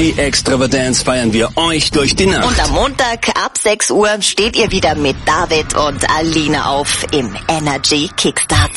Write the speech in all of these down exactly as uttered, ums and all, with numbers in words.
Energy Extravaganza feiern wir euch durch die Nacht. Und am Montag ab sechs Uhr steht ihr wieder mit David und Alina auf im Energy Kickstart.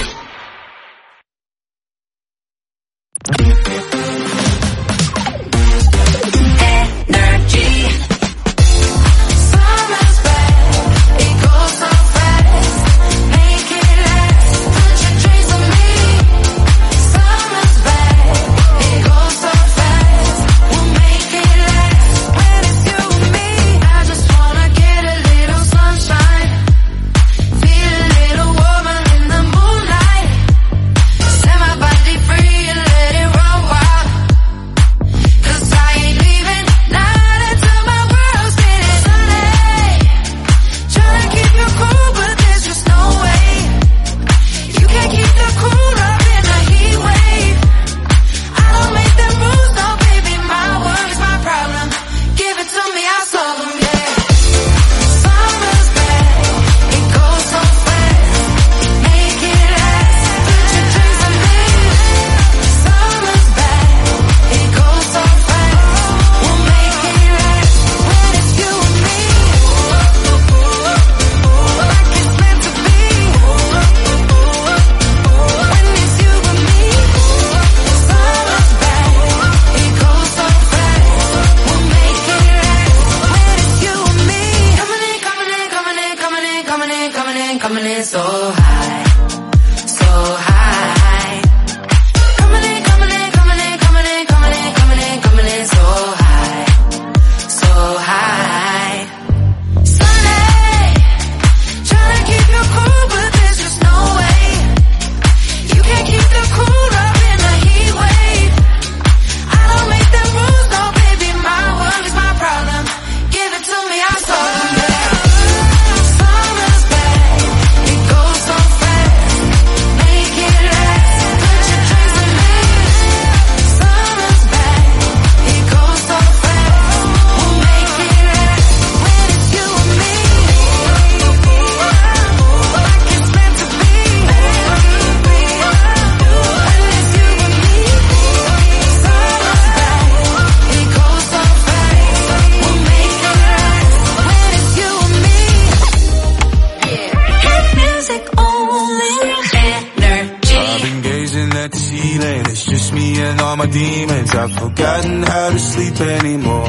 I've forgotten how to sleep anymore.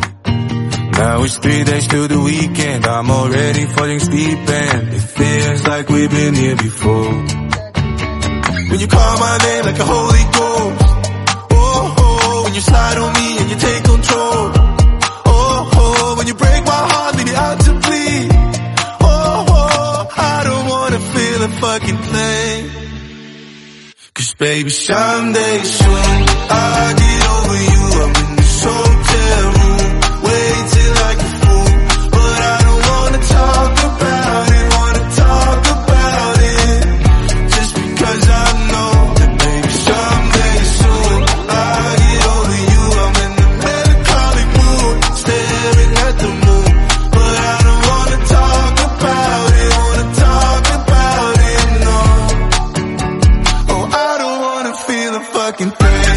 Now it's three days till the weekend, I'm already falling asleep and it feels like we've been here before. When you call my name like a holy ghost, oh, oh, when you slide on me and you take control, oh, oh, when you break my heart, leave it out to bleed, oh, oh, I don't wanna feel a fucking thing. Cause baby, someday soon I'll get over you. I'm in this hotel room, waiting like a fool, but I don't wanna talk about it, wanna talk about it, just because I know that baby someday soon I'll get over you. I'm in the melancholic mood, staring at the moon, but I don't wanna talk about it, wanna talk about it, no. Oh, I don't wanna feel a fucking thing.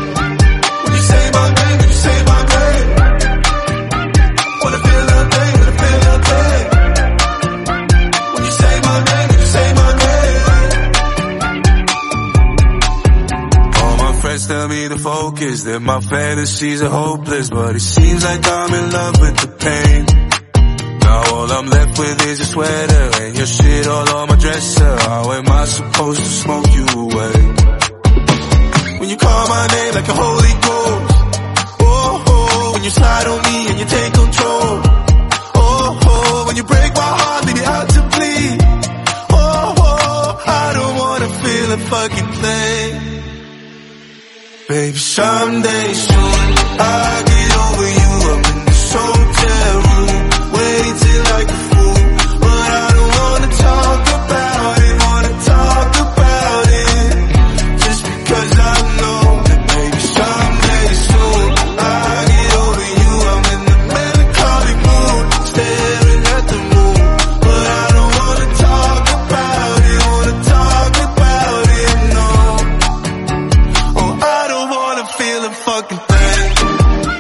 Tell me to focus, that my fantasies are hopeless, but it seems like I'm in love with the pain. Now all I'm left with is a sweater and your shit all on my dresser. How am I supposed to smoke you away? When you call my name like a holy ghost, oh, oh, when you slide on me and you take control, oh, oh, when you break my heart, leave it out to bleed, oh, oh, I don't wanna feel a fucking thing. Baby, someday soon I'll get over you. I'm in this hotel room, waiting like a fool, but I don't wanna talk about it, wanna talk about it, just because I know that baby someday soon I'll get over you. I'm in the melancholic mood, staring at the moon, but I don't wanna talk about it, wanna talk about it, no. Oh, I don't wanna feel a fucking thing.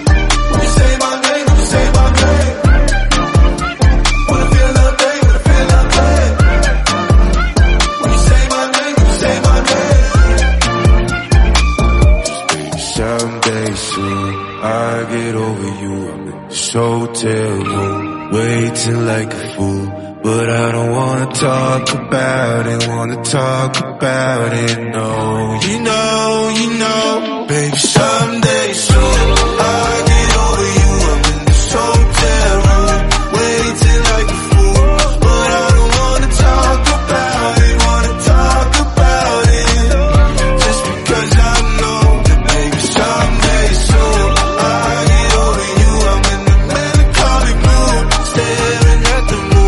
hotel room, waiting like a fool. But I don't wanna talk about it, wanna talk about it, no. You know, you know, baby, someday soon I'll get over you. I'm in this hotel room, waiting like a fool. But I don't wanna talk about it, wanna talk about it, just because I know that baby, someday soon I'll get over you. I'm in the melancholic mood, staring at the moon.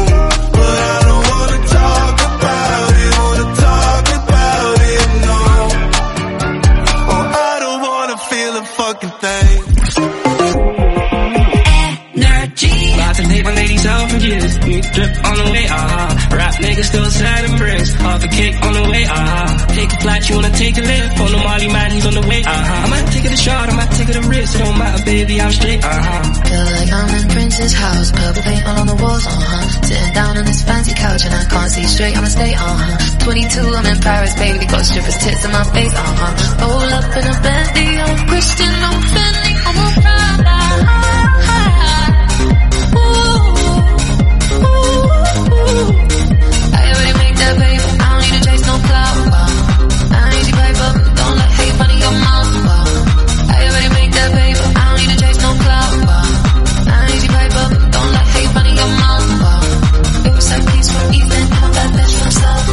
Drip on the way, uh-huh. Rap niggas still sad and bricks. Half a cake on the way, uh-huh. Take a flight, you wanna take a lift. On the Molly man, he's on the way, uh-huh. I might take it a shot, I might take it a risk. It don't matter, baby, I'm straight, uh-huh. Feel like I'm in Prince's house, purple paint all on the walls, uh-huh. Sitting down on this fancy couch and I can't see straight, I'ma stay, uh-huh. twenty-two, I'm in Paris, baby, got strippers' tits in my face, uh-huh. Roll up in a Bentley, I'm Christian, I'm Fendi, I'm a Prada. I already make that paper, I don't need to chase no clout. I ain't easy paper, don't let hate money your mouth. I already make that paper, I don't need to chase no clout. I ain't easy paper, don't let hate money your mouth. It was like peace from Ethan, I'm a bad bitch from South.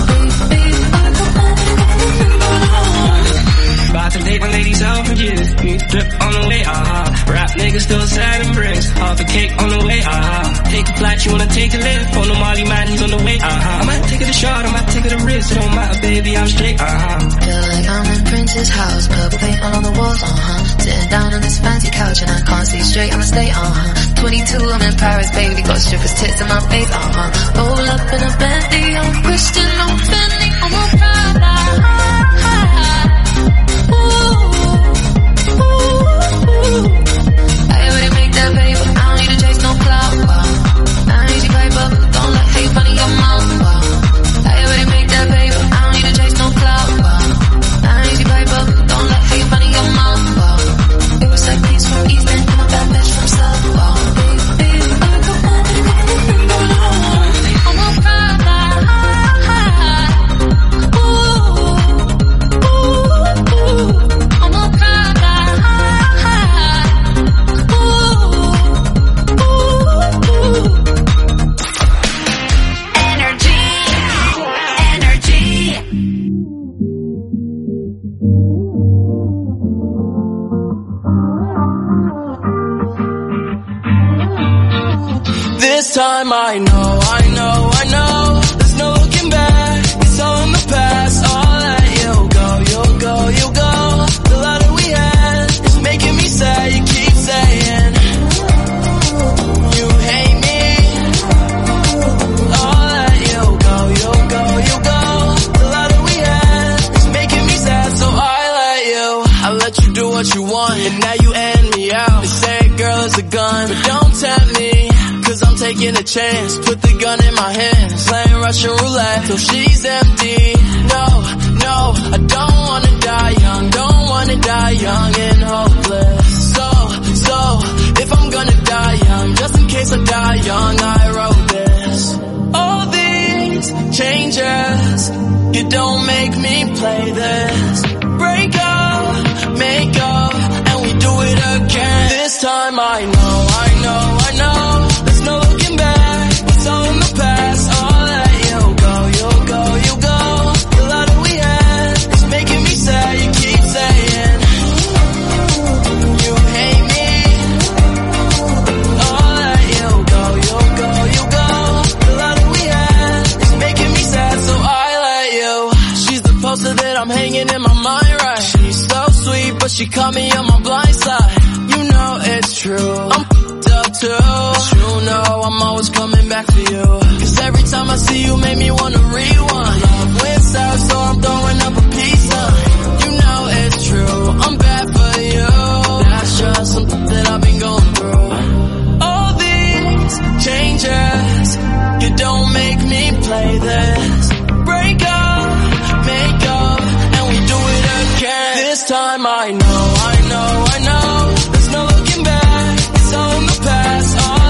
About to date my ladies out for years. Me drip on the way, uh-huh. Rap niggas still sad and bricks. Half a cake on the way, uh-huh. Take a flight, you wanna take a lift. On the Molly man, he's on the way, uh-huh. I might take it a shot, I might take it a risk. It don't matter, baby, I'm straight, uh-huh. Feel like I'm in Prince's house, purple paint all on the walls, uh-huh. Sitting down on this fancy couch and I can't see straight, I'ma stay, uh-huh. twenty-two, I'm in Paris, baby, got strippers' tits in my face, uh-huh. Roll up in a Bentley, I'm Christian, I'm Fendi, I'm a Prada. I already make that paper, I don't need to chase no clout. I ain't easy paper, don't let hate money your mouth. I already make that paper, I don't need to chase no clout. I ain't easy paper, don't let hate money your mouth. It was like peace from Ethan, I'm a bad bitch from South. I'm a Prada. I'm a Prada. This time I know, I know, I know. There's no looking back, it's all in the past. I'll let you go, you'll go, you'll go. The love that we had is making me sad. You keep saying you hate me. I'll let you go, you'll go, you'll go. The love that we had is making me sad, so I let you. I let you do what you want, and now you end me out. They say a girl is a gun, but don't tempt me. Cause I'm taking a chance, put the gun in my hands, playing Russian roulette till she's empty. No, no, I don't wanna die young, don't wanna die young and hopeless. So, so, if I'm gonna die young, just in case I die young, I wrote this. All these changes, you don't make me play this. Break up, make up, and we do it again. This time I know, I know, I know. No looking back, it's all in the past. I'll let you go, you'll go, you'll go. The love that we had is making me sad. You keep saying you hate me. I'll let you go, you'll go, you'll go. The love that we had is making me sad, so I let you. She's the poster that I'm hanging in my mind, right? She's so sweet, but she caught me on my blind side. You know it's true, I'm f***ed up too. Know I'm always coming back for you. Cause every time I see you make me wanna rewind. Love went south, so I'm throwing up a peace sign. You know it's true, I'm bad for you. That's just something that I've been going through. All these changes, you don't make me play this. Break up, make up, and we do it again. This time I know, I know, I know. There's no looking back, it's all in the past. All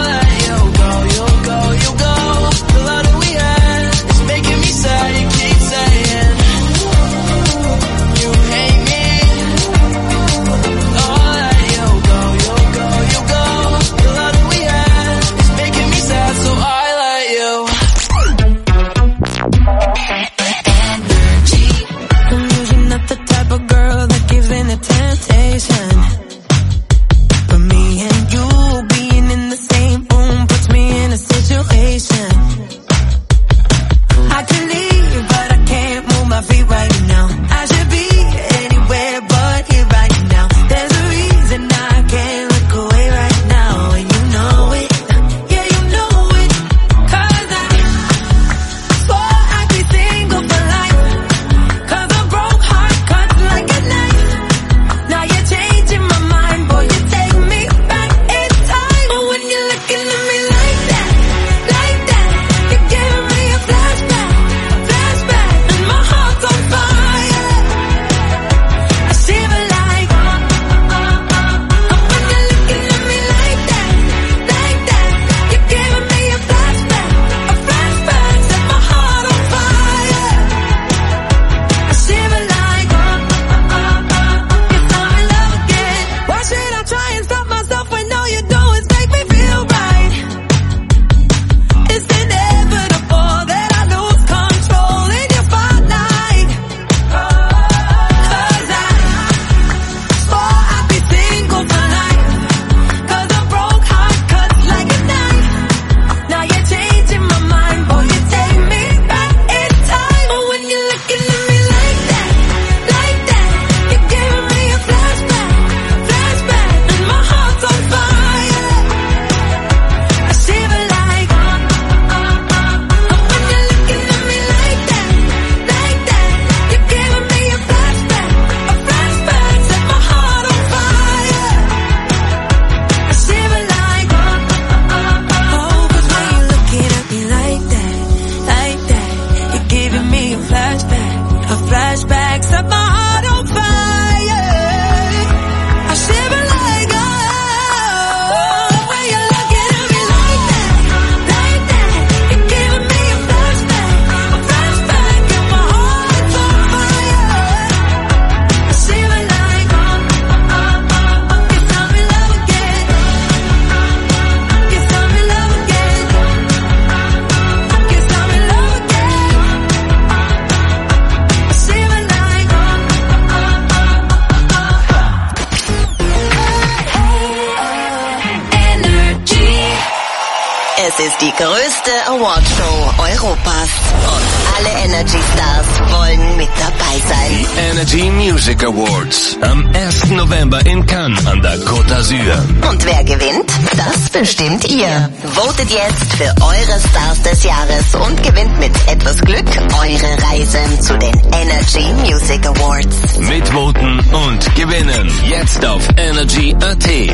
Es ist die größte Awardshow Europas. Und alle Energy Stars wollen mit dabei sein. Die Energy Music Awards. Am ersten November in Cannes an der Côte d'Azur. Und wer gewinnt? Das bestimmt ihr. Votet jetzt für eure Stars des Jahres und gewinnt mit etwas Glück eure Reise zu den Energy Music Awards. Mitvoten und gewinnen. Jetzt auf energy punkt a t.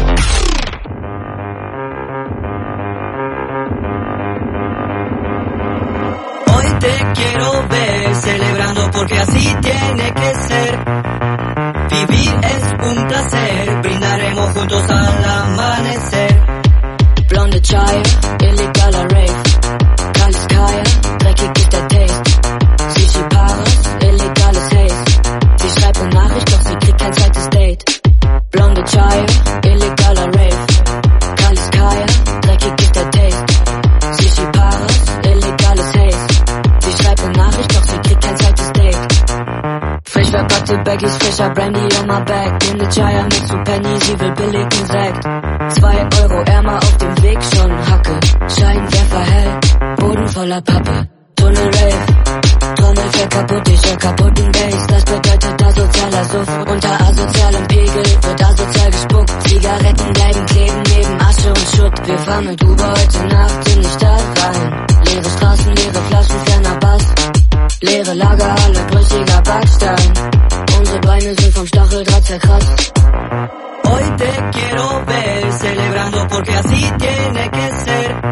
Hoy te quiero ver celebrando porque así tiene que ser. Vivir es un placer, brindaremos juntos al amanecer. Blonde Chai, illegaler Rave. Kalles Kaya, dreckig ist der Taste. Shishi Paris, illegales Haze. Sie schreibt eine Nachricht, doch sie kriegt kein zweites Date. Blonde Chai, illegaler Rave. Kalles Kaya, dreckig ist der Taste. Shishi Paris, illegales Haze. Sie schreibt eine Nachricht, doch sie kriegt kein zweites Date. Frisch verpackte Baggies, frischer Brandy on my back. Blinde Chaya mit zu Penny, sie will billigen Sekt. Zwei Euro Ärmer auf dem Weg, schon Hacke. Scheinwerfer hell, Boden voller Pappe. Tunnel Rave, Trommel fällt kaputt, ich hör kaputten Bass. Das bedeutet asozialer Suff. Unter asozialem Pegel wird asozial gespuckt. Zigaretten bleiben kleben neben Asche und Schutt. Wir fahren mit Uber heute Nacht in die Stadt rein. Leere Straßen, leere Flaschen, ferner Bass. Leere Lagerhalle, brüchiger Backstein. Unsere Beine sind vom Stacheldraht zerkratzt. Hoy te quiero ver celebrando porque así tiene que ser.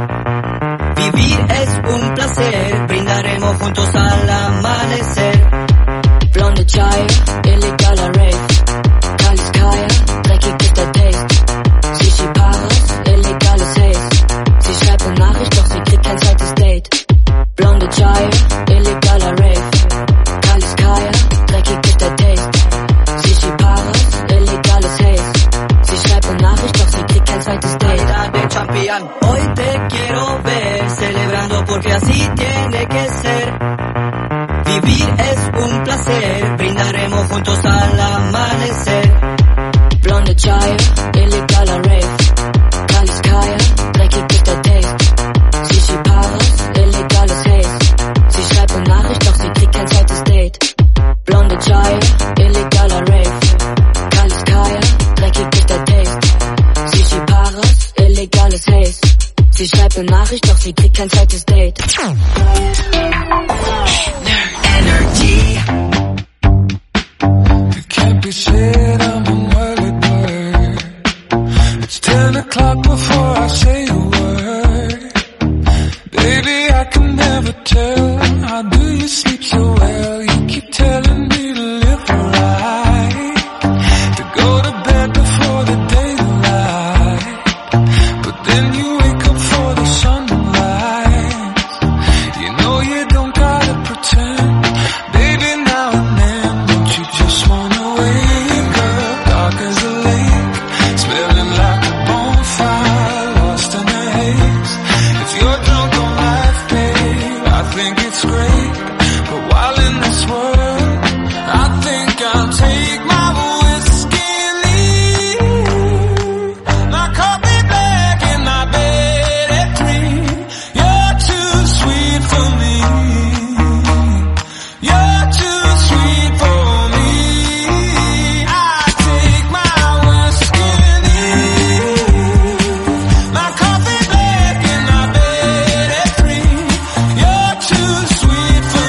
Vivir es un placer, brindaremos juntos al amanecer. Blonde Chai, illegaler Rave. Kalles Kaya, dreckig ist der Taste. Shishi Paris, illegales Haze. Sie schreibt eine Nachricht, doch sie kriegt kein zweites Date. Blonde Chai, illegaler Rave. Kalles Kaya, dreckig ist der Taste. Shishi Paris, illegales Haze. Sie schreibt eine Nachricht, doch sie kriegt kein zweites Date. De Champion. Hoy te quiero ver celebrando porque así tiene que ser. Vivir es un placer, brindaremos juntos al amanecer. Blonde Chai, illegaler Rave. Kalles Kaya, dreckig ist der Taste. Shishi Paris, illegales Haze. Sie schreibt eine Nachricht, doch sie kriegt kein zweites Date. Blonde Chai, illegaler Rave. Kalles Kaya, dreckig ist der Taste. Shishi Paris, illegales Haze. Sie schreibt eine Nachricht, doch sie kriegt kein zweites Date. Energy. It can't be said I'm unworthy, but it's ten o'clock before I say a word. Baby, I can never tell. How do you sleep so well? You keep telling me to live right, to go to bed before the daylight, but then you wake up for the sunrise. You know you don't gotta pretend, baby, now and then. Don't you just wanna wake up, dark as a lake, smelling like a bonfire, lost in the haze. If you're drunk on life, babe, I think it's great, but while in this world, I think I'll take my whiskey and leave. My coffee black and my bed at three. You're too sweet for me. You're too sweet for me. I take my whiskey and leave. My coffee black and my bed at three. You're too sweet for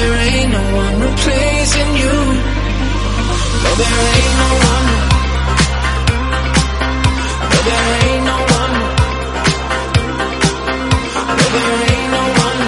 there ain't no one replacing you. No, there ain't no one. No, there ain't no one. No, there ain't no one.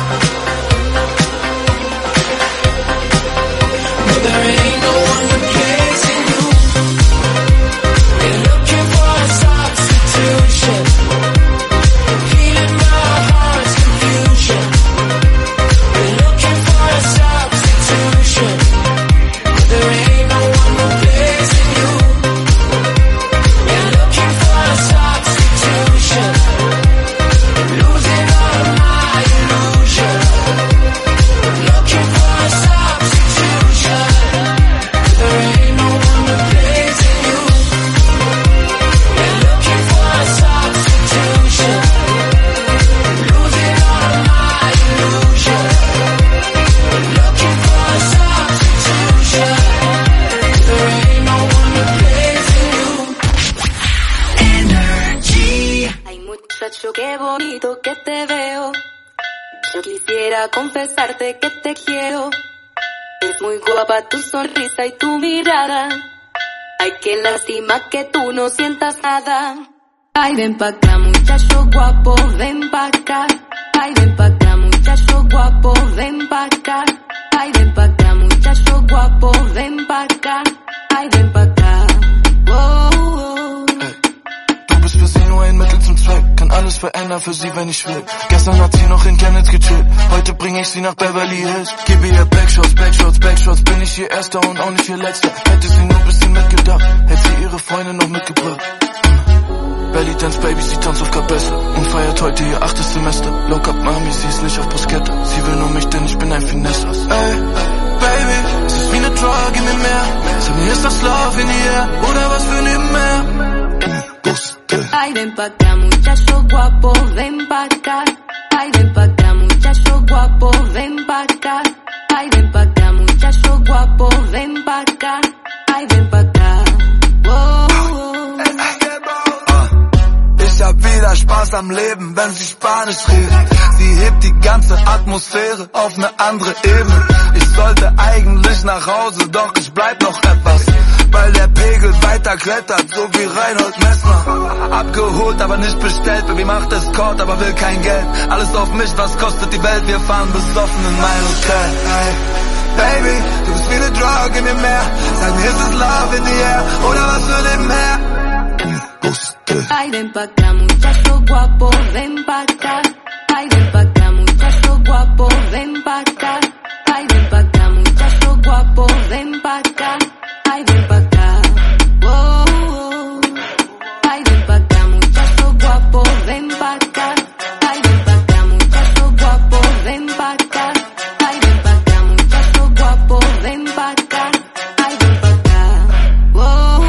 No, there ain't no one replacing you. We're looking for a substitution. Healing our heart's confusion. We're looking for a substitution. There ain't no one replacing you. We're looking for a substitution. Losing all of my illusions. Looking for a substitution. There ain't no one replacing you. We're looking for a substitution. Losing all of my illusions. Looking for a substitution. There ain't no one replacing you. Energy. Ay, muchacho, qué bonito que te veo. Yo quisiera confesarte que te quiero. Es muy guapa tu sonrisa y tu mirada. Ay, qué lástima que tú no sientas nada. Ay, ven pa' acá, muchacho guapo, ven pa' acá. Ay, ven pa' acá, muchacho guapo, ven pa' acá. Ay, ven pa' acá, muchacho guapo, ven pa' acá. Ay, ven pa' acá. Oh, oh. Du bist für sie nur ein Mittel zum Zweck. Kann alles verändern für sie, wenn ich will. Gestern hat sie noch in Chemnitz gechillt. Heute bring ich sie nach Beverly Hills. Gebe ihr Backshots, Backshots, Backshots. Bin ich ihr Erster und auch nicht ihr Letzter. Hätte sie nur ein bisschen mitgedacht, hätte sie ihre Freunde noch mitgebracht. Belly Dance Baby, sie tanzt auf Cabessa und feiert heute ihr achtes Semester. Lock up Mami, sie ist nicht auf Bruschetta. Sie will nur mich, denn ich bin ein Finesse. Ey, Baby, es ist wie eine Drug in mir mehr. Sag mir, ist das Love in the air oder was für nebenher? Ay, ven pa' acá, muchacho guapo, ven pa' acá. Ay, ven pa' acá, muchacho guapo, ven pa' acá. Ay, ven pa' acá, muchacho guapo, ven pa' acá. Ay, ven pa' acá. Oh, oh. Ich hab wieder Spaß am Leben, wenn sie Spanisch redet. Sie hebt die ganze Atmosphäre auf ne andere Ebene. Ich sollte eigentlich nach Hause, doch ich bleib noch etwas, weil der Pegel weiter klettert, so wie Reinhold Messner. Abgeholt, aber nicht bestellt, Baby macht Escort, aber will kein Geld. Alles auf mich, was kostet die Welt, wir fahren besoffen in mein Hotel. Hey, Baby, du bist wie eine Drug in mir mehr. Sag mir, ist es Love in the air oder was für den Meer? Ay, ven pa' acá, muchacho guapo, ven pa' acá. Ay, ven pa' acá, muchacho guapo, ven pa' acá. Ay, ven pa' acá, muchacho guapo, ven pa' acá. Ay, ven pa' acá. Oh, oh. Ay, ven pa' acá, muchacho guapo, ven pa' acá. Ay, ven pa' acá, muchacho guapo, ven pa' acá. Ay, ven pa' acá, muchacho guapo, ven pa' acá. Ay, ven pa' acá. Oh, oh.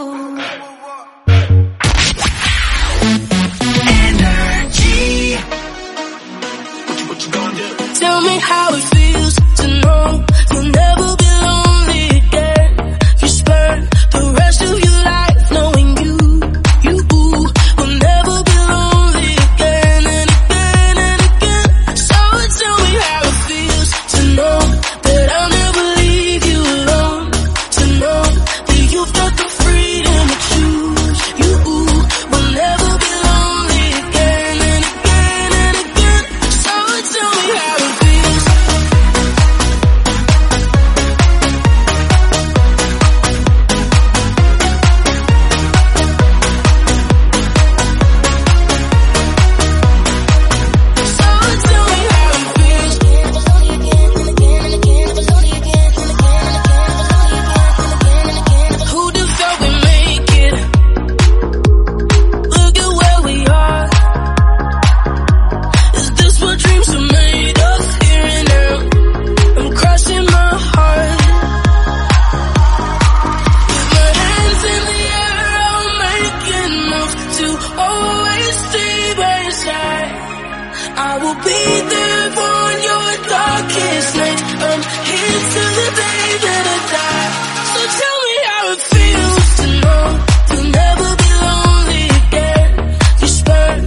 Tell me how it feels to know you'll never be lonely again. You spend the rest of your life knowing you, you will never be lonely again and again and again. So tell me how it feels to know that I'll never leave you alone. To know that you've got the freedom to choose. You will never be lonely again and again and again. So tell me how it feels.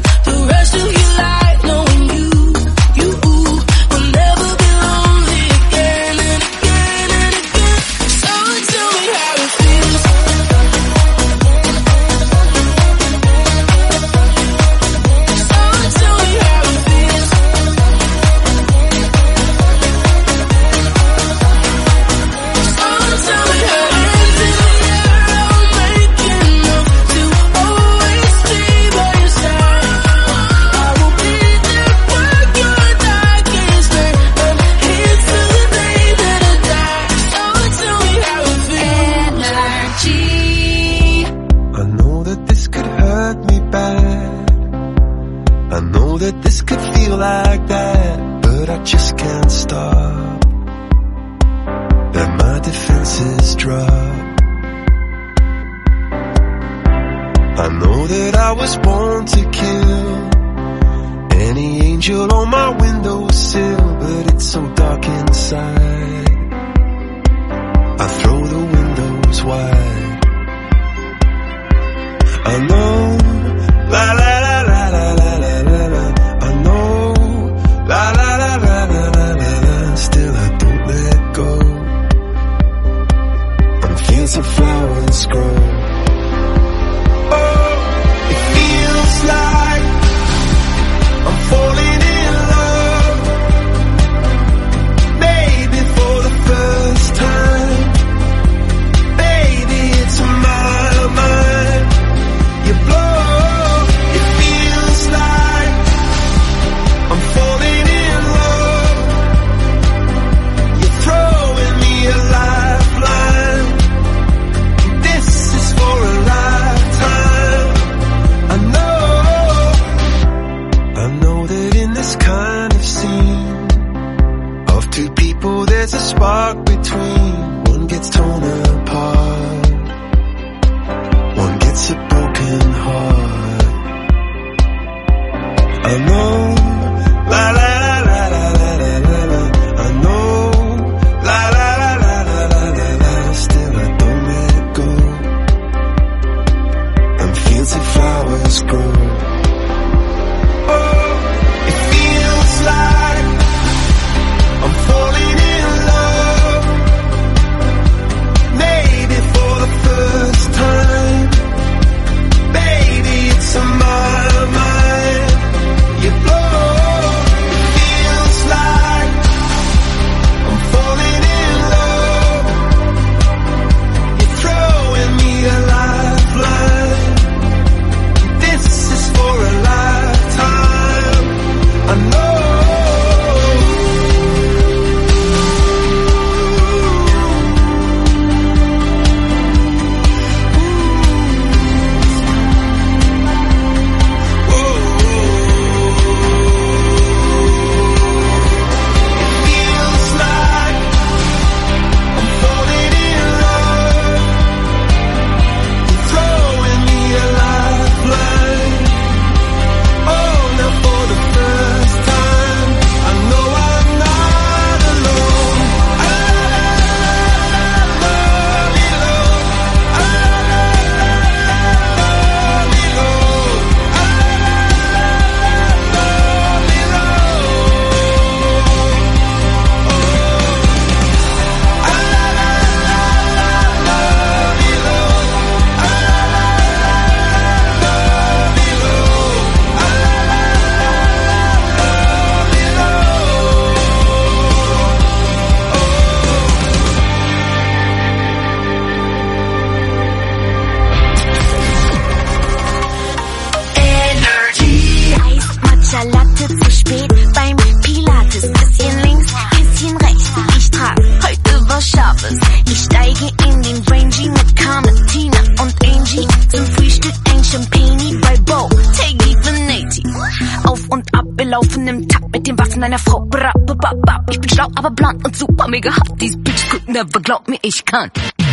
Lonely I was born to kill. Any angel on my windowsill, but it's so dark inside. I throw the windows wide. I know, la la la la la la la la la. I know, la la la la la la la la. Still I don't let go. On fields of flowers grow. Oh, it feels like I'm falling in love. Maybe for the first time. Baby, it's on my mind. You blow, it feels like I'm falling in love. You're throwing me a lifeline. This is for a lifetime. I know, I know that in this kind of scene of two people there's a spark between. One gets torn apart, one gets a broken heart. I know, la la la la la la la la. I know, la la la la la la la la. Still I don't let it go. And fields of flowers grow. Oh, it feels like I'm falling in love. Maybe for the first time. Baby, it's on my mind. You blow, it feels like I'm falling in love. You're throwing me a lifeline. This is for a lifetime. I know. Feels like I'm falling in love. You're throwing me a lifeline. Oh, now for the first time, I know I'm not alone. I love you, Lord. I love you, Lord. I love you, Eis, Matcha Latte zu spät beim Pilates. Bisschen links, bisschen rechts. Ich trag heute was Scharfes. Ich steige in den Rangy mit Carmen, Tina und Angie. Zum Frühstück ein Champagne bei Bo, Teggy Veneti. Auf und ab, wir laufen im Takt mit den Waffen einer Frau. Bra, ba, ba, ba. Ich bin schlau, aber blond und super mega hot. These bitches could never, glaub mir, ich kann.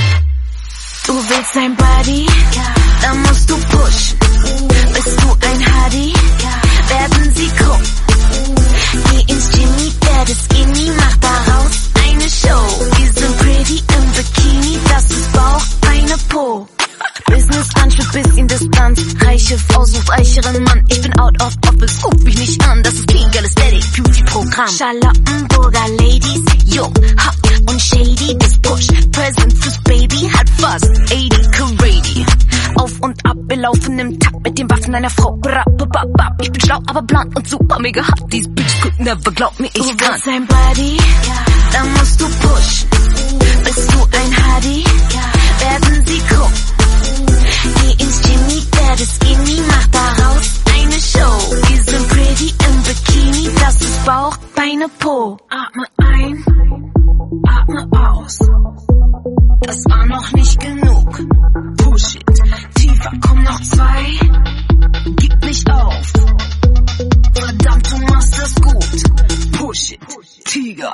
Du willst ein Buddy? Dann musst du pushen. Bist du ein Hardy? Werden sie gucken. Geh ins Jimmy, werde skinny, mach daraus eine Show. Wir sind pretty im Bikini, das ist Bauch, Beine, Po. Business Lunch mit bisschen Distanz. Reiche Frau sucht reicheren Mann. Ich bin out of office, ruf mich nicht an. Das ist kein geiles Beauty-Programm. Charlottenburger Ladies, yo, hot und shady. Das Push, Present fürs Baby, hat fast achtzig Carady. Auf und ab, wir laufen im Takt mit den Waffen einer Frau. Bra, ba, ba, ba. Ich bin schlau, aber blond und super mega hot. These bitches could never, glaub mir, ich kann. Du willst ein Buddy? Dann musst du pushen. Bist du ein Hardy? Werden sie gucken. Geh ins Jimmy, werde skinny, mach daraus eine Show. Wir sind pretty im Bikini, das ist Bauch, Beine, Po. Atme ein, atme aus. Das war noch nicht genug. Push it, tiefer, komm noch zwei. Gib nicht auf. Verdammt, du machst das gut. Push it, Tiger.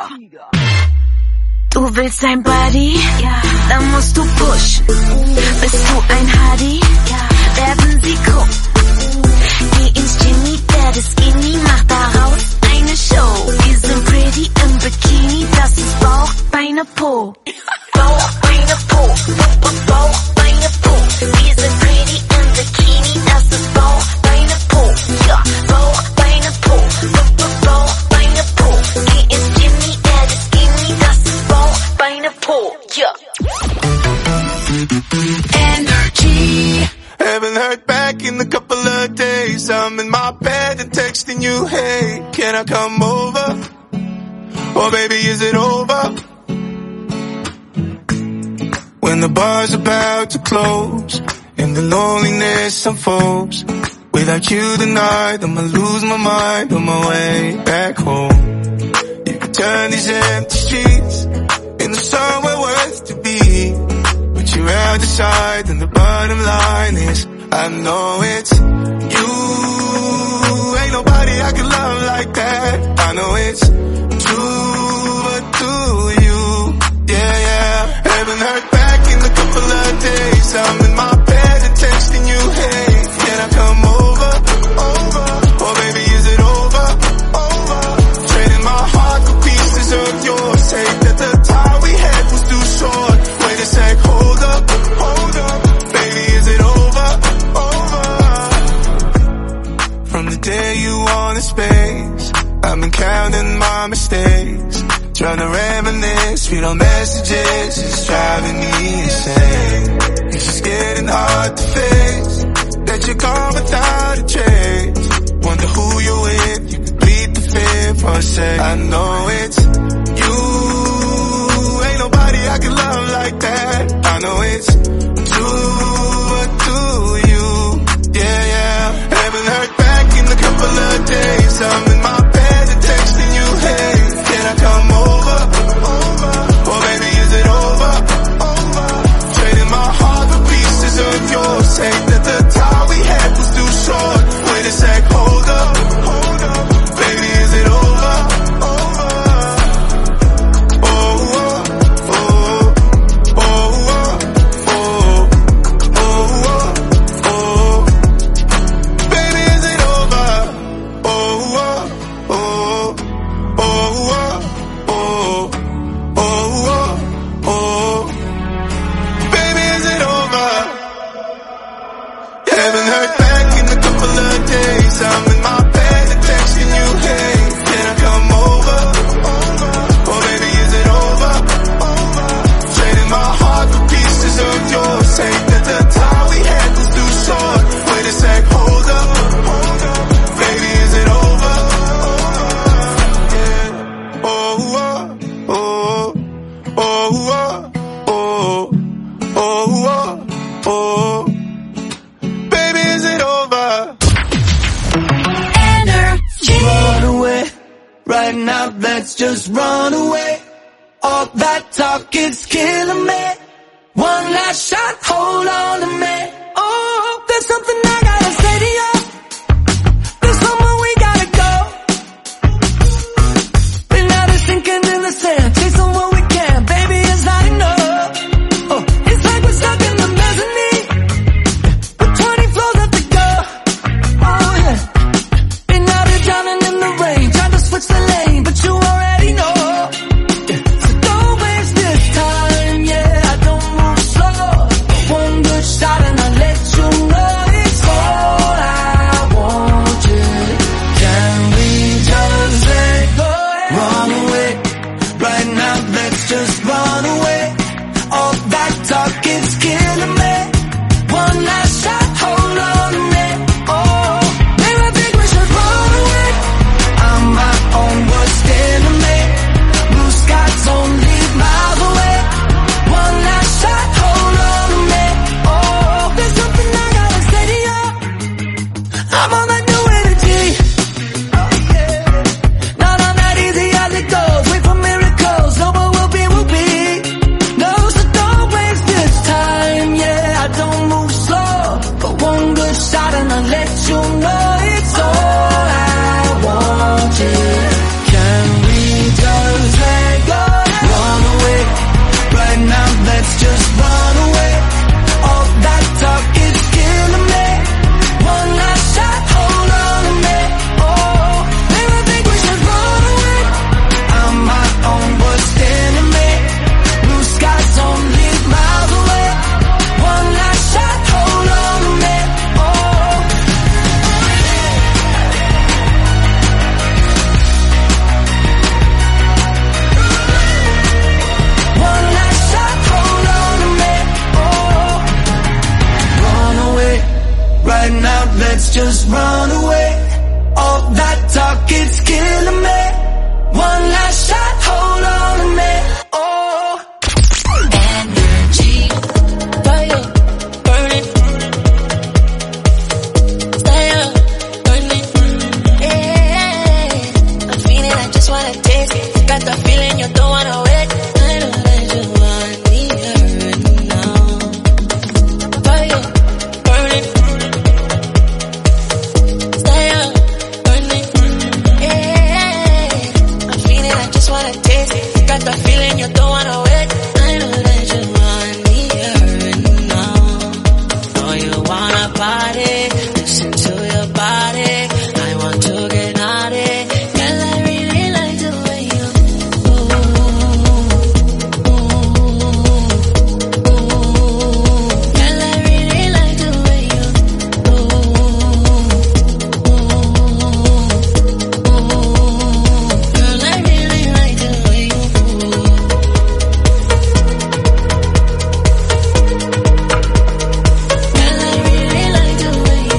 Du willst ein Buddy? Ja. Dann musst du pushen. Bist du ein Hardy? Ja. Werden sie gucken. Energy. Haven't heard back in a couple of days. I'm in my bed and texting you, hey, can I come over? Oh baby, is it over? When the bar's about to close and the loneliness unfolds, without you tonight, I'ma lose my mind on my way back home. You can turn these empty streets into somewhere worth to be, but you're out the side and the bottom line is, I know it's you. Ain't nobody I can love like that. I know it's true, but do you? Yeah, yeah. Haven't heard back in a couple of days. I'm in my bed and texting you, hey, can I come over? Over. Oh baby, is it over? Over. Trading my heart for pieces of yours. Say that the time we had was too short. Wait a sec, hold up, hold up. Baby, is it over? Over. From the day you wanted space, I've been counting my mistakes, trying to reminisce, read on messages, it's driving me insane. It's just getting hard to face that you're gone without a trace. Wonder who you're with, you can plead the fifth for a sec. I know it's you. Ain't nobody I can love like that. I know it's true, but do you? Yeah, yeah. Haven't heard back in a couple of days. I'm in my bed and texting you, hey, can I come over? Over. Oh baby, is it over? Over. Trading my heart for pieces of yours. Say that the time we had was too short. Wait a sec, hold up, hold up. Baby, is it over? Over. Oh, oh, oh, oh, oh, oh, oh, oh. Baby, is it over? Oh, oh, oh, oh, oh, oh, oh, oh. Baby, is it over? Haven't heard back in a couple of days. I'm in my bed and texting you, hey, can I come over? Over. Oh baby, is it over? Over. Trading my heart for pieces of yours. Say that the time we had was too short. Wait a sec, hold up, hold up. Baby, is it over? Yeah. Oh, oh, oh, oh, oh, oh, oh, oh. Baby, is it over? Energy. Run away, right now let's just run away. All that talk is killing me. One last shot, hold on to me. Oh, there's something I gotta say to you. There's somewhere we gotta go. Been out of sinking in the sand, chasing what we can. Baby, it's not enough. Oh, it's like we're stuck in the mezzanine with twenty floors left to go. Oh yeah. Been out here drowning in the rain, trying to switch the lane, but you already know. Yeah. So don't waste this time, yeah. I don't move slow. One good shot and I'll let you know it's just run away. All that talk, it's killing me. One last shot, hold on to me. Oh, energy, fire, burning. Stay up, burning. Yeah, I'm feeling, I just wanna taste it. Got the feeling you don't wanna wait. I know that you want me hurt now. Fire, burning. Stay up, burning. Yeah, I'm feeling, I just wanna taste it. Got the feeling you don't wanna wait. I know that you want me hurt now. Know you wanna party, listen to your body. I want to get naughty. Girl, I really like the way you Girl, I really like the way you Girl, I really like the way you Girl, I really like the way you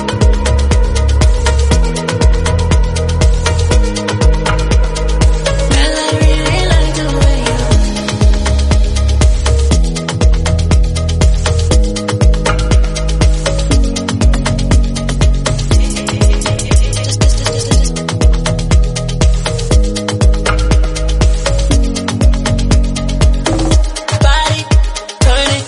Girl, I really like the way you Body turning,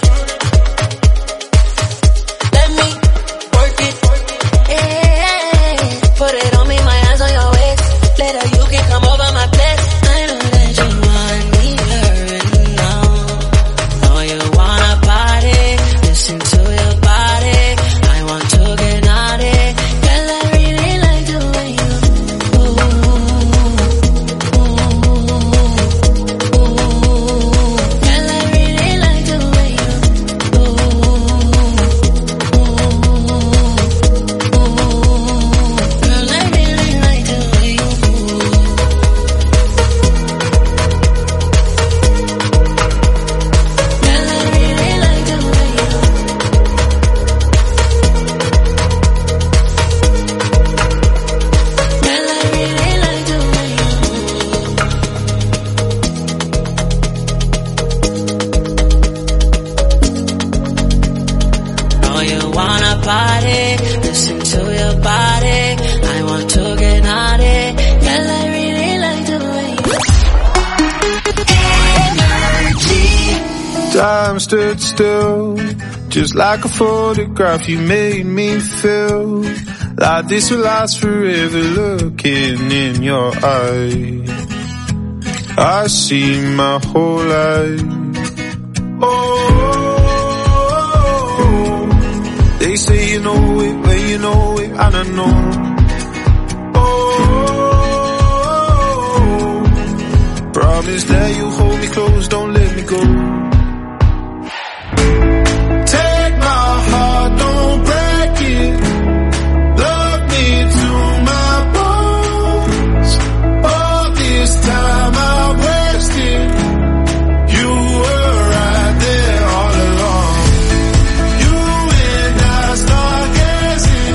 let me work it. Yeah, put it on me, my hands on your waist. Later you can come over my place. I know that you want me hurt now. Know you wanna party, listen to your body. I want to get naughty. Girl, I really like the way you Girl, I really like the way you Girl, I really like the way you Girl, I really like the way you Girl, I really like the way you Know you wanna party, listen to your body. I want to get naughty. Girl, I really like the way you Time stood still, just like a photograph. You made me feel like this will last forever. Looking in your eyes, I see my whole life. Oh, they say you know it, but you know it, and I know. Oh, promise that you hold me close, don't let me go. Take my heart, don't break it. Love me to my bones. All this time I wasted. You were right there all along. You and I stargazing,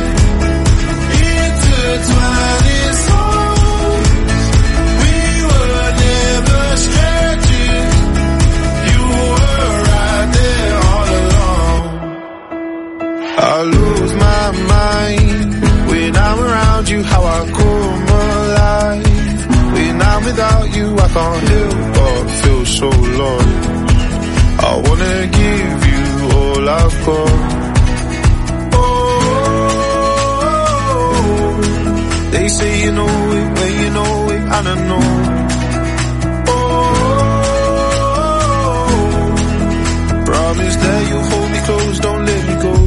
intertwining souls. We were never strangers. You were right there all along. I lose my mind when I'm around you. How I come alive when I'm without you. I can't help but feel so lost. I wanna give you all I've got. Oh, they say you know it, but you know it, and I know. Oh, promise that you hold me close, don't let me go.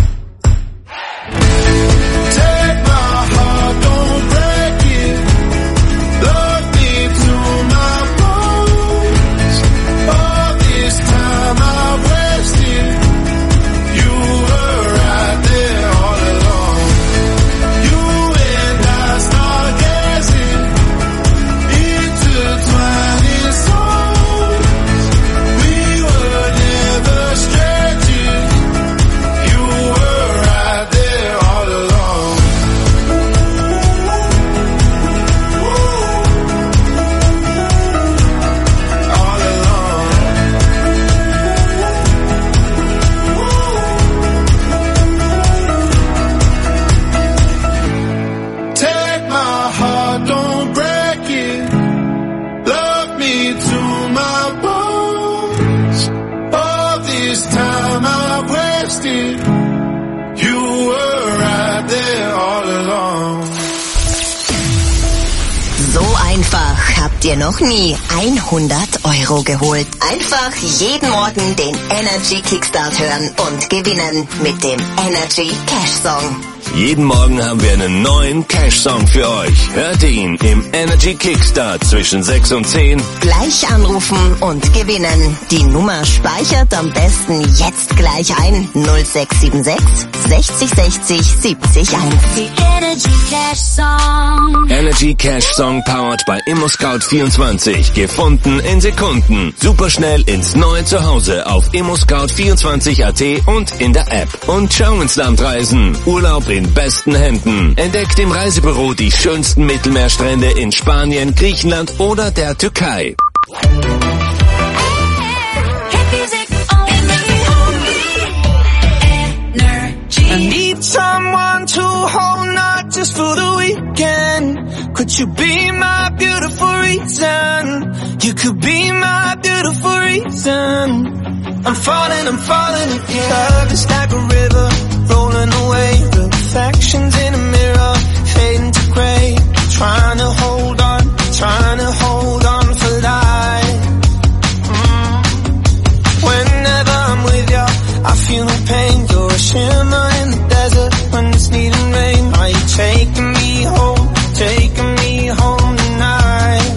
Take my heart, don't break it. Love me to my bones. All this time I wasted. You were right there all along. You and I stargazing, intertwining souls. We were never strangers. lost it. You were right there all along. So einfach habt ihr noch nie hundert Euro geholt. Einfach jeden Morgen den Energy Kickstart hören und gewinnen mit dem Energy Cash Song. Jeden Morgen haben wir einen neuen Cash-Song für euch. Hört ihn im Energy Kickstart zwischen sechs und zehn. Gleich anrufen und gewinnen. Die Nummer speichert am besten jetzt gleich ein. null sechs sieben sechs sechzig sechzig siebzig eins. Die Energy Cash Song. Energy Cash Song powered by ImmoScout vierundzwanzig. Gefunden in Sekunden. Superschnell ins neue Zuhause auf immoscout vierundzwanzig punkt at und in der App. Und schau ins Land reisen. Urlaub in besten Händen. Entdeckt im Reisebüro die schönsten Mittelmeerstrände in Spanien, Griechenland oder der Türkei. I need someone to hold, not just for the weekend. Could you be my beautiful reason? You could be my beautiful reason. I'm falling, I'm falling again. Love is like a river, rolling away. Reflections in a mirror, fading to grey. Trying to hold on, trying to hold on for life. Mm. Whenever I'm with you, I feel no pain. You're a shimmer in the desert when it's needing rain. Are you taking me home, taking me home tonight?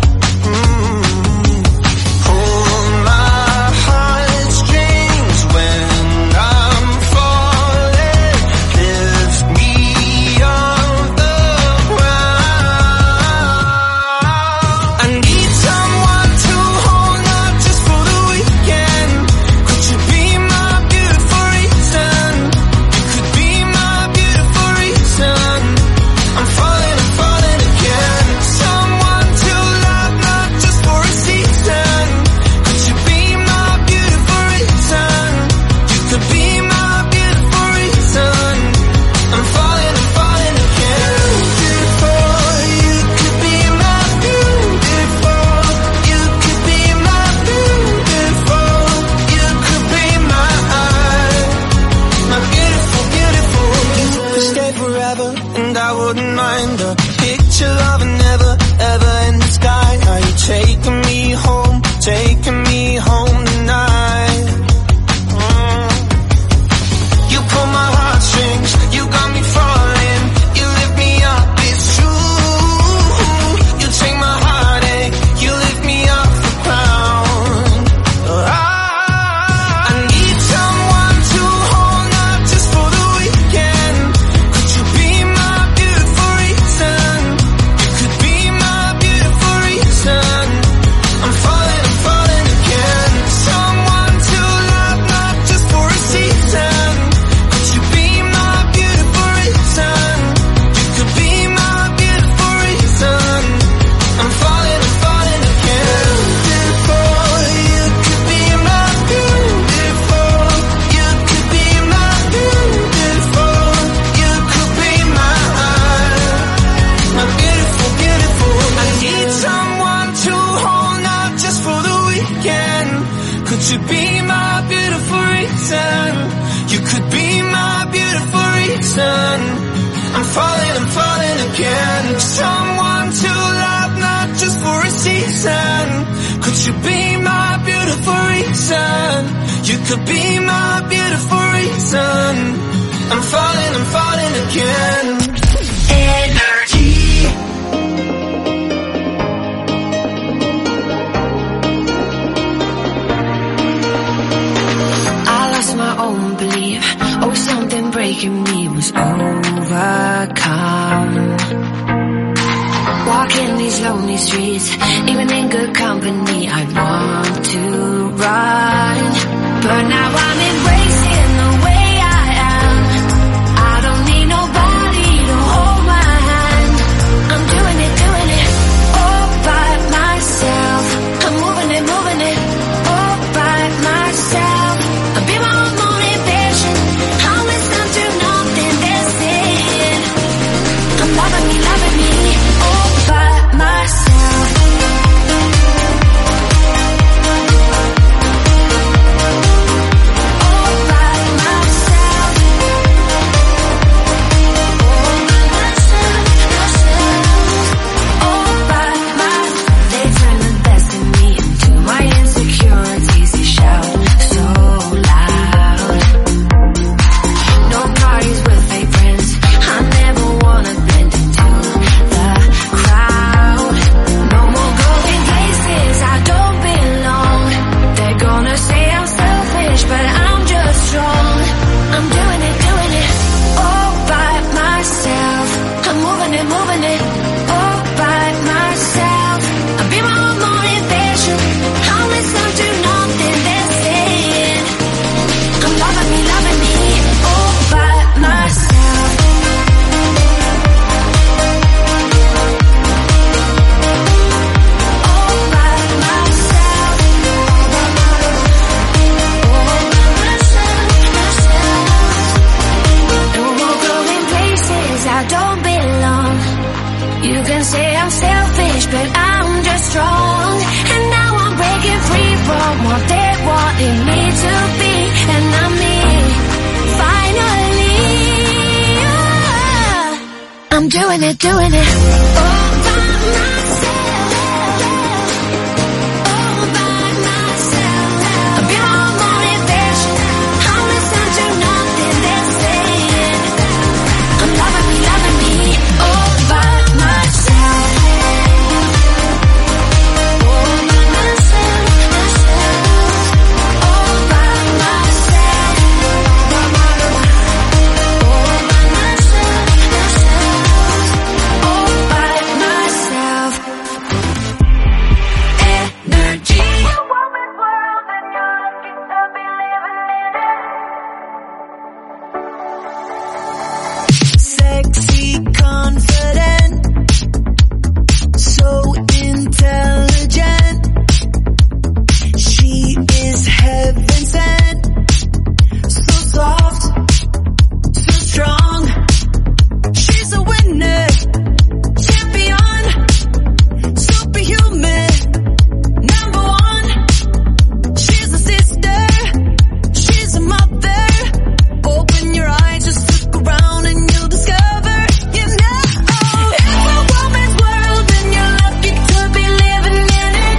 Mm. Pull my heartstrings when I'm falling. Lift me off the ground. I need someone to hold, not just for the weekend. Could you be my beautiful reason? You could be my beautiful reason. I'm falling, I'm falling again. Someone to love, not just for a season. Could you be my beautiful reason? You could be my beautiful reason. I'm falling, I'm falling again. Beautiful, you could be my beautiful. You could be my beautiful. You could be my, my beautiful, beautiful. You could stay forever and I wouldn't mind a picture of a never, ever in the sky. Are you taking me home, taking me home tonight? Mm. You pull my heartstrings, you got me falling. You lift me up, it's true. You take my heartache, you lift me off the ground. I need someone to hold, not just for the weekend. Could you be my beautiful reason? You could be my beautiful reason. I'm falling, I'm falling again. Someone to love, not just for a season. Could you be my beautiful reason? You could be my beautiful reason. I'm falling, I'm falling again. Beautiful, you could be my beautiful. You could be my beautiful. You could be my, my beautiful, beautiful. I need someone to hold, not just for the weekend. Could you be my beautiful reason? You could be my beautiful reason. I'm falling, I'm falling again. Someone to love, not just for a season. Could you be my beautiful reason? You could be my beautiful reason. I'm falling, I'm falling again. Energy. I lost my own belief. Oh, something breaking me was overcome. Walking these lonely streets, even in good company, I'd want to run. But now I'm embracing the way I am. I don't need nobody to hold my hand. I'm doing it, doing it all by myself. I'm moving it, moving it all by myself. I'll be my own motivation. I'll listen to nothing they're saying. I'm loving me, loving me all by myself. doing it, doing it all by myself. All by myself. I'm your motivation. I'll listen to nothing they're saying. I'm loving me, loving me all by myself. All by myself, myself. All by myself. All by myself, myself. All by myself. Energy. Sexy, confident, so intelligent. She is heaven sent, so soft, so strong. She's a winner, champion, superhuman, number one. She's a sister, she's a mother. Open your eyes, just look around and you'll discover, you know, it's a woman's world and you're lucky to be living in it.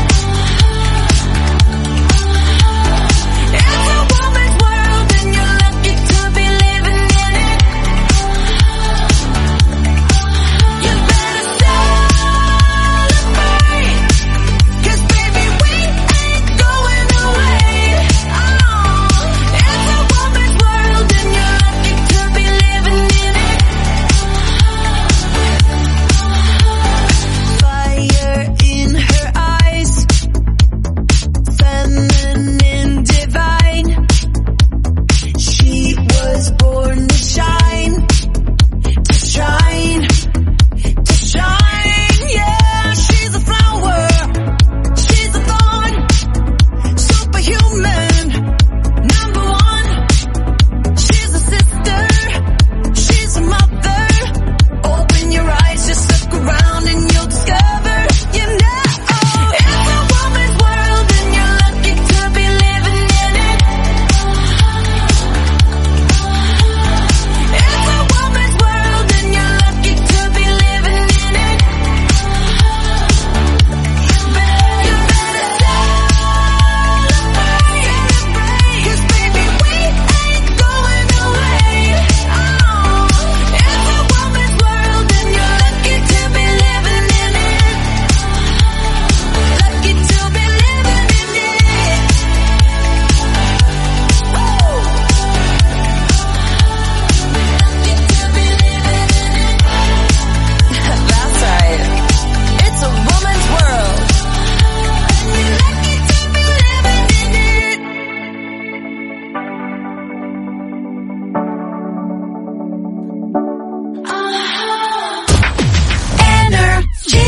It's a woman's world and you're lucky to be living in it. You better celebrate, 'cause baby we ain't going away. Oh, it's a woman's world and you're lucky to be living in it. Fire in her eyes, feminine, divine. She was born to shine, to shine, to shine. Yeah, she's a flower, she's a thorn, superhuman, number one. She's a sister, she's a mother. Open your eyes, just look around and you'll discover, you know, it's a woman's world and you're lucky to be living in it. It's a woman's world and you're lucky to be living in it. You better, you better celebrate, 'cause baby we ain't going away. Oh, it's a woman's world and you're lucky to be living in it. Lucky to be living in it. Woo! Lucky to be living in it. That's right. It's a woman's world. And you're lucky to be living in it. Energy.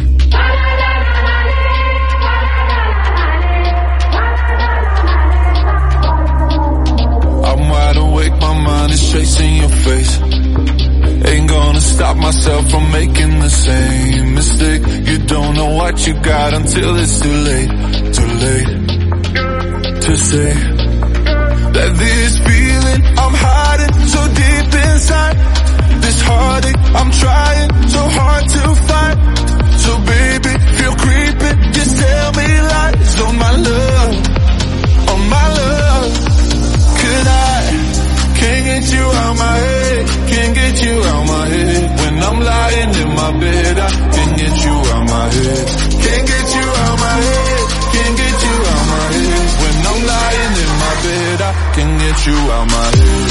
I'm wide awake, my mind is chasing your face. Ain't gonna stop myself from making the same mistake. You don't know what you got until it's too late, too late to say that this feeling I'm hiding so deep inside, this heartache I'm trying so hard to find. So baby, feel creeping, just tell me lies on my love, on my love. Could I, can't get you out my head, can't get you out my head. When I'm lying in my bed, I can't get you out my head. Can't get you out my head, can't get you out my head. When I'm lying in my bed, I can't get you out my head.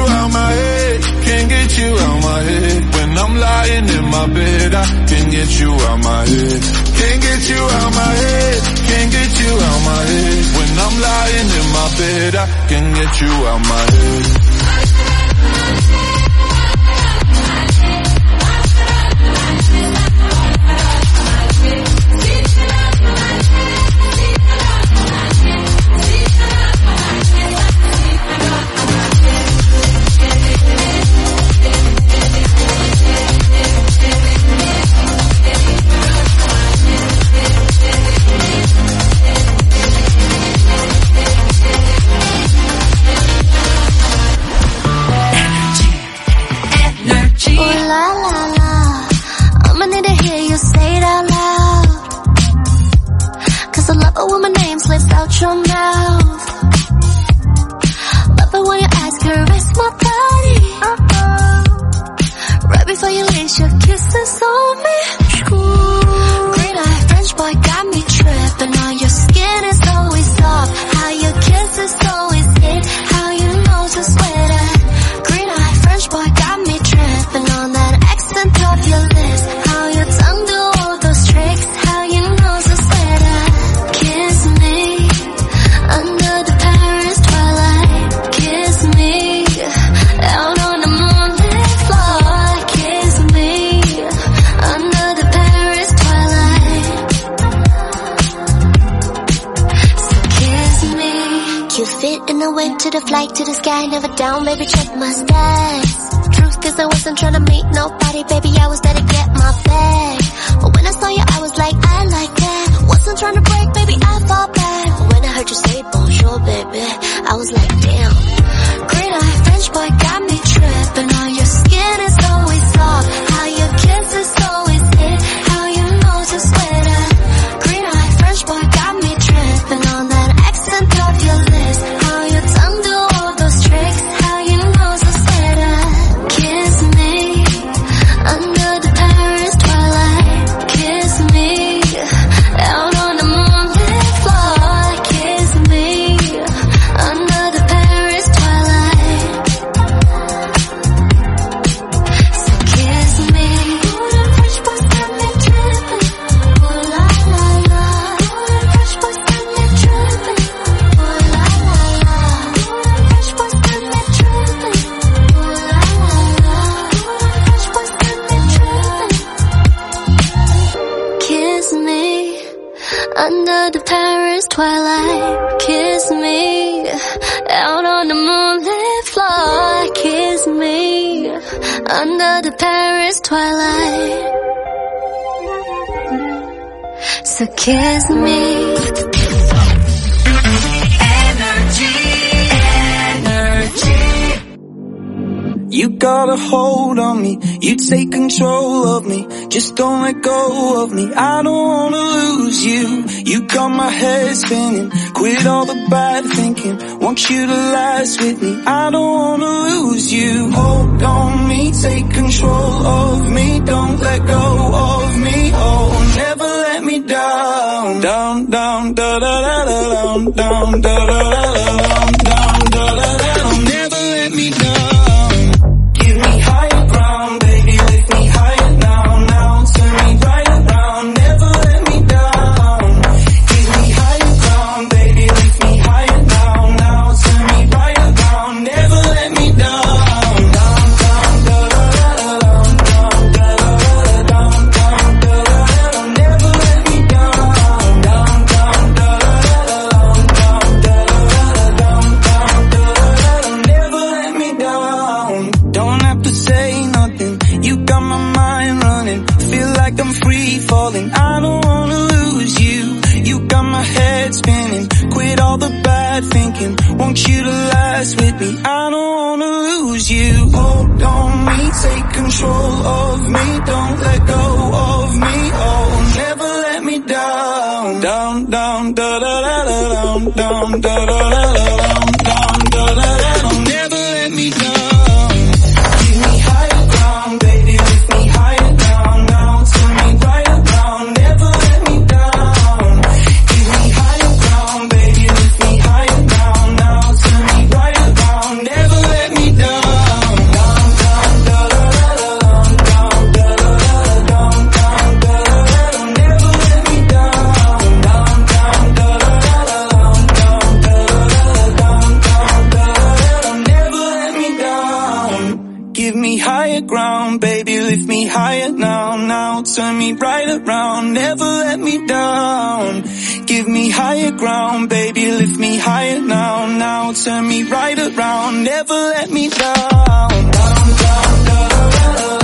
out my head, can't get you out my head. When I'm lying in my bed, I can get you out my head. Can't get you out my head, can't get you out my head. When I'm lying in my bed, I can get you out my head. Your mouth. Love it when your eyes caress my body. Uh-oh. Right before you leave, your kisses on me. Ooh. Green eye French boy got me tripping. On your skin is always soft. How your kisses always hit. How you know to sweater. Green eye French boy got me tripping. On that accent of your lips. How your tongue do all those tricks. How you know to sweater. Kiss me. Under the Paris twilight, kiss me. Out on the moonlit floor, kiss me. Under the Paris twilight, so kiss me. You fit in the wind to the flight to the sky, never down, baby, check my stats. Truth is I wasn't trying to meet nobody, baby, I was there to get my bag. But when I saw you, I was like, I like that. Wasn't trying to break, baby, I fall back. When I heard you say bonjour, baby, I was like, damn. Green eye French boy got me tripping. On your skin is always soft. How your kiss is always hit. How you know to sweater. Green eye French boy got me tripping. On that accent of your lips. How your tongue do all those tricks. How you know to sweater. Kiss me. Under the Paris twilight. Kiss me. Out on the moonlit floor. Kiss me. Under the Paris twilight. So kiss me. Ooh, the French boys got me tripping. Ooh la la la. Ooh, the French boys got me tripping. Ooh la la la. Ooh, the French boys got me tripping. Ooh la la la. Ooh, the French boys got me tripping. Kiss me. Under the Paris twilight, kiss me. Out on the moonlit floor, kiss me. Under the Paris twilight, so kiss me. Energy, energy. You got a hold on me, you take control of me. Just don't let go of me, I don't wanna lose you. You got my head spinning, quit all the bad thinking. Want you to last with me, I don't wanna lose you. Hold on me, take control of me. Don't let go of me, oh, never let me down. Down, down, da da da da down, down, da da da da down, down, da da da da. Never let me down. Want you to last with me, I don't wanna lose you. Hold on me, take control of me. Don't let go of me, oh, never let me down. Down, down, da da da da down, down, da da da da down, down, da da da da. Never let me down. Give me higher ground, baby, lift me higher down. Now turn me right around, never let me down. Give me higher ground, baby, lift me higher down. Now turn me right around, never let me down. lift me higher now, now. Turn me right around, never let me down. Give me higher ground, baby, lift me higher now, now. Turn me right around, never let me down. Down, down, down, down.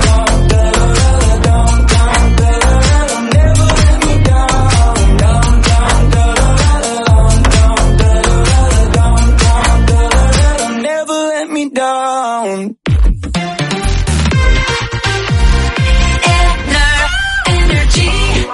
Down. Energy.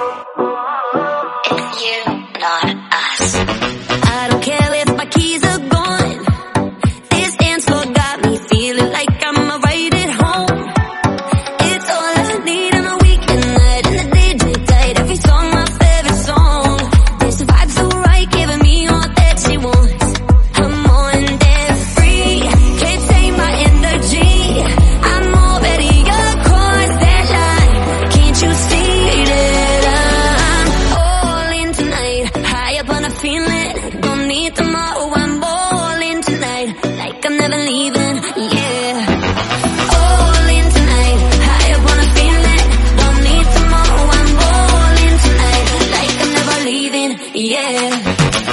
It's you, not us. I don't care if my keys are gone. This dance floor got me feeling like I'm right at home. It's all I need on a weekend night, and the D J played every song, my favorite song. There's the vibe so right, giving me all that she wants. I'm on that free, can't take my energy. I'm already across that line. Can't you see that I'm all in tonight? High up on a feeling, don't need tomorrow. I'm all in tonight, like I'm never leaving. Yeah, all in tonight. High up on a feeling, don't need tomorrow. I'm all in tonight, like I'm never leaving. Yeah.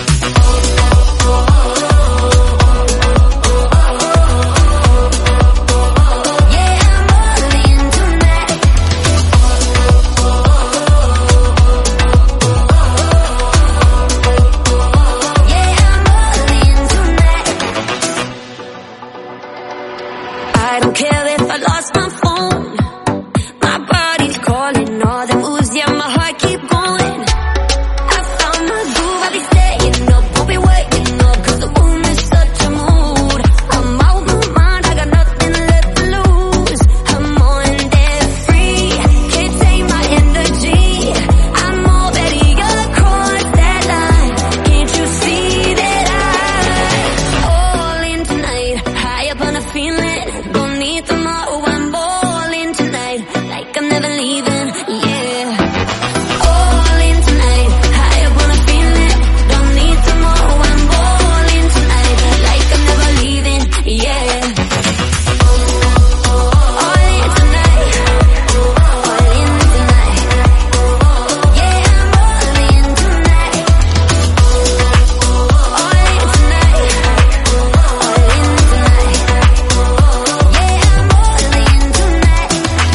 I don't care if I lost my phone. My body's calling, all the moves, yeah, my heart keep going. I found my groove, I'll be staying up, won't be waking up, cause the moon is such a mood. I'm out my mind, I got nothing left to lose. I'm on that free, can't take my energy. I'm already across that line. Can't you see that I'm all in tonight? High up on a feeling, don't need tomorrow. I'm all in tonight, like I'm never leaving. Yeah, all in tonight. High up on a feeling, don't need tomorrow. I'm all in tonight, like I'm never leaving. Yeah, all in tonight, all in tonight. Yeah, I'm all in tonight, all in tonight, all in tonight. Yeah, I'm all in tonight.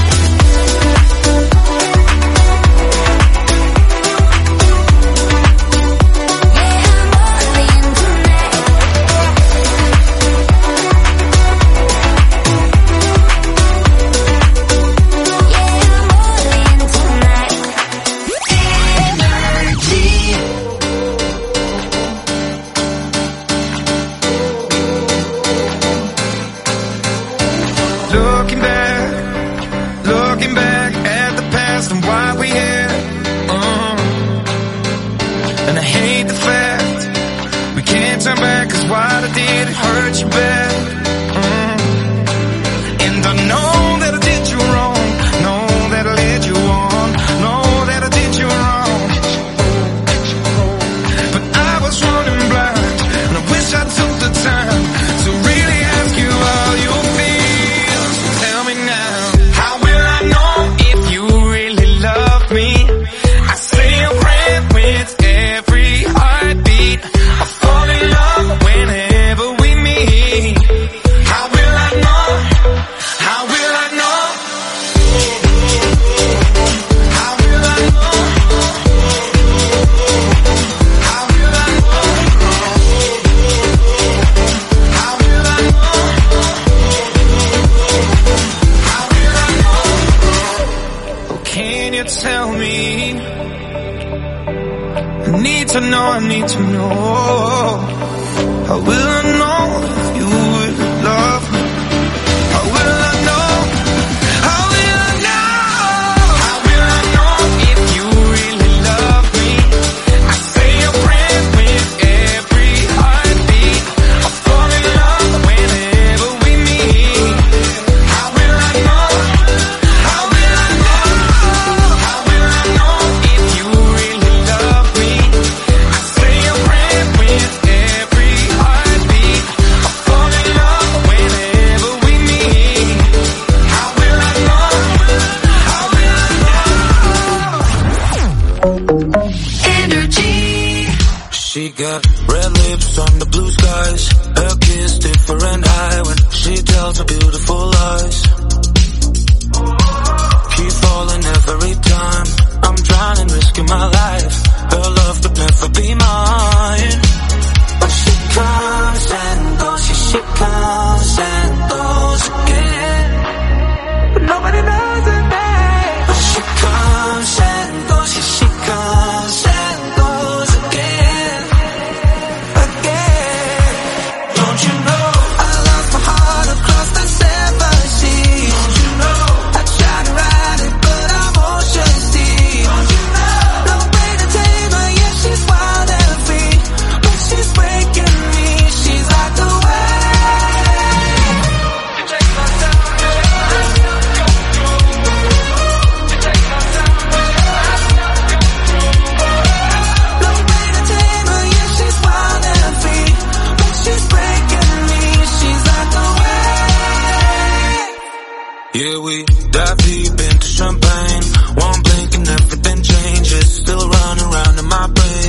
Looking back, looking back at the past and why we here. Uh, and I hate the fact we can't turn back, cause what I did hurt you bad. Uh, and I know that I did you wrong, know that I led you on, know that I did you wrong. But I was running blind, and I wish I took the time to really ask you how you feel. So tell me now, how will I know if you really love me? I say a prayer with every heartbeat. I fall in love whenever we meet. How will I know? How will I know? How will I know? How will I know? How will I know? How will I know? Oh, can you tell me? I need to know, I need to know. How will I know if you would love me? How will I know? How will I know? How will I know if you really love me? I say a prayer with every heartbeat. I fall in love whenever we meet. How will I know? How will I know? How will I know if you really love me? I say a prayer with every of my life. Her love could never be mine. But she comes and goes, she, she comes and goes again. But nobody knows her name. But she comes and goes, she, she comes and goes again. Again. Don't you know I lost my heart across the seven seas? Don't you know I tried to ride it but I'm ocean deep? Don't you know no way to tame her, yeah she's wild and free, but she's breaking me, she's like the wave. You take my time, you take my time, no way to tame her, yeah she's wild and free, but she's breaking me, she's like the wave. Yeah, we dive deep into champagne, one blink and everything changes, still running around in my brain.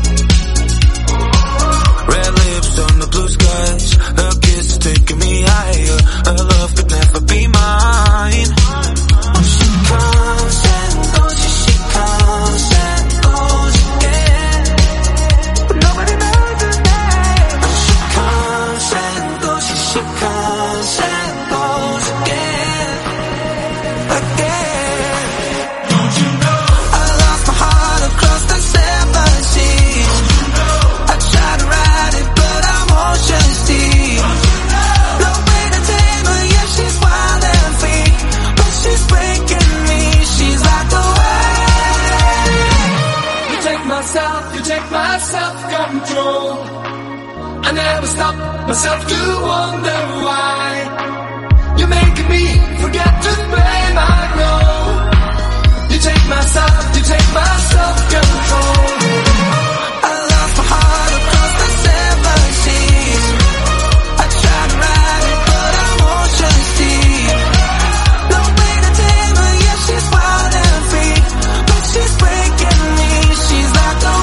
Red lips on the blue skies, her kiss is taking me higher, her love could never be mine. She comes and goes, she, she comes and goes again, but nobody knows her name. She comes and goes, she, she comes and goes again, again. Don't you know I lost my heart across the seven seas? I tried to ride it but I'm ocean deep. No way to tame her, yeah she's wild and free, but she's breaking me, she's like the wave. You take my self, you take my self-control. I never stop myself to wonder why. You're making me forget to blame, I know. You take my self, you take my self-control. I lost my heart across the seven seas. I tried to ride it but I'm ocean deep. No way to tame her, yeah she's wild and free, but she's breaking me, she's like the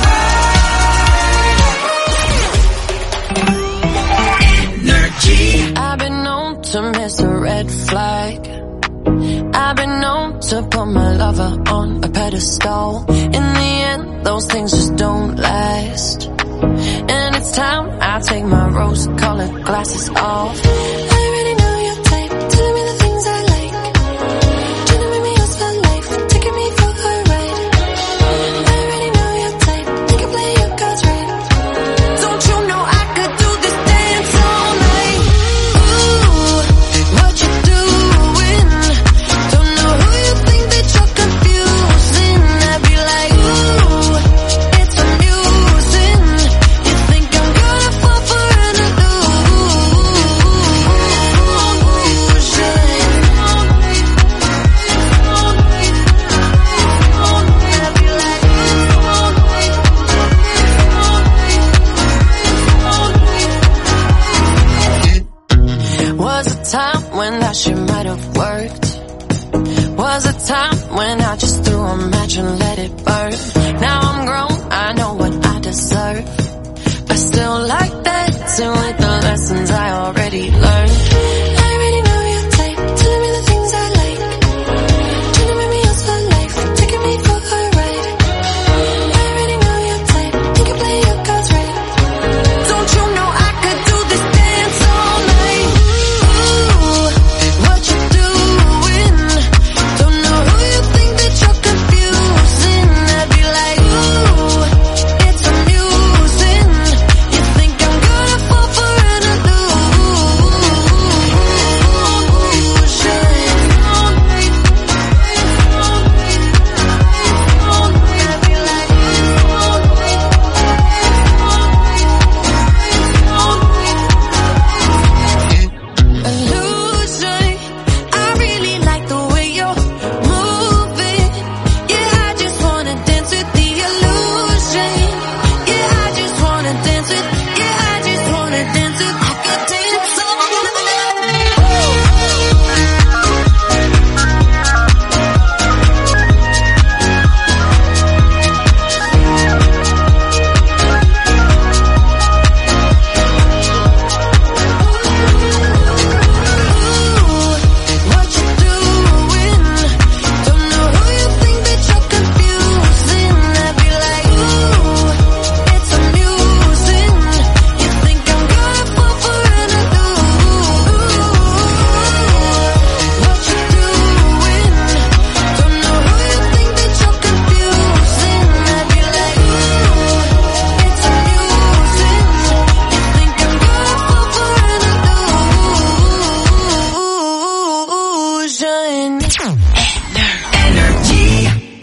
wave. I've been known to miss a red flag. I've been known to put my lover on a pedestal. In the end, those things just don't last. And it's time I take my rose-colored glasses off. I already know your type, telling me the things I like, trying to make me yours for life, taking me for a ride. I already know your type, you can play your cards right. Don't you know I could do this dance all night? Ooh, what you doing? Don't know who you think that you're confusing. I'd be like, ooh, it's amusing. You think I'm gonna fall for an illusion? Was a time when that shit might have worked. Was a time when I just threw a match and let it burn. Now I'm grown, I know what I deserve. I still like dancing with